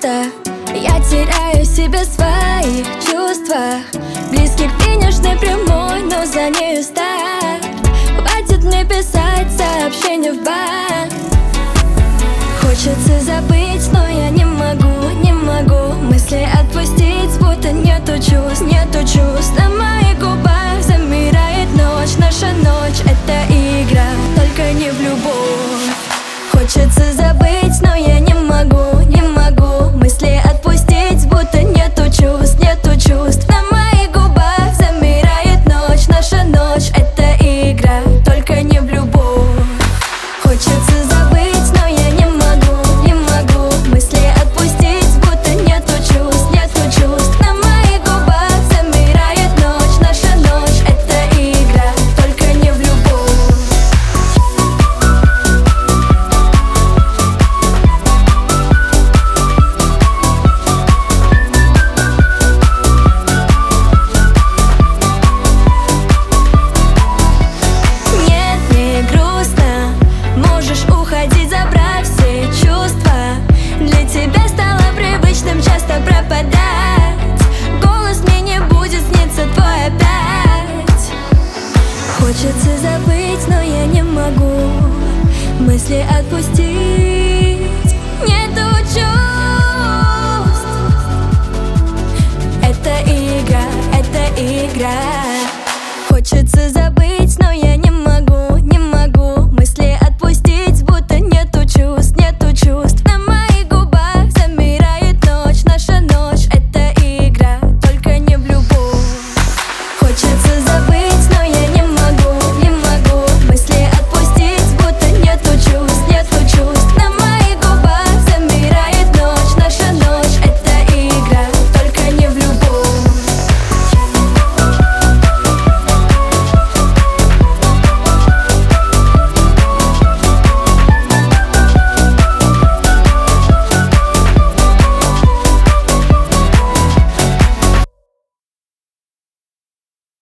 пусто. Я теряю в себе свои чувства. Близкий к финишной прямой, но за нею старт. Хватит мне писать сообщения в бар. Хочется забыть, но я не могу, не могу. Мысли отпустить, будто нету чувств, нету чувств. На моих губах замирает ночь. Наша ночь — это игра, только не в любовь. Хочется забыть, но я не могу, не могу. Мысли отпустить, будто нету чувств, нету чувств. На моих губах замирает ночь. Наша ночь — это игра, только не в любовь. Хочется забыть, но я не могу, не могу. Мысли отпустить, будто нету чувств, нету чувств. На моих губах замирает ночь. Наша ночь — это игра, только не в любовь. Можешь уходить, забрав все чувства. Для тебя стало привычным часто пропадать. Голос мне не будет сниться твой опять. Хочется забыть, но я не могу. Мысли отпустить, нету чувств. Это игра, это игра.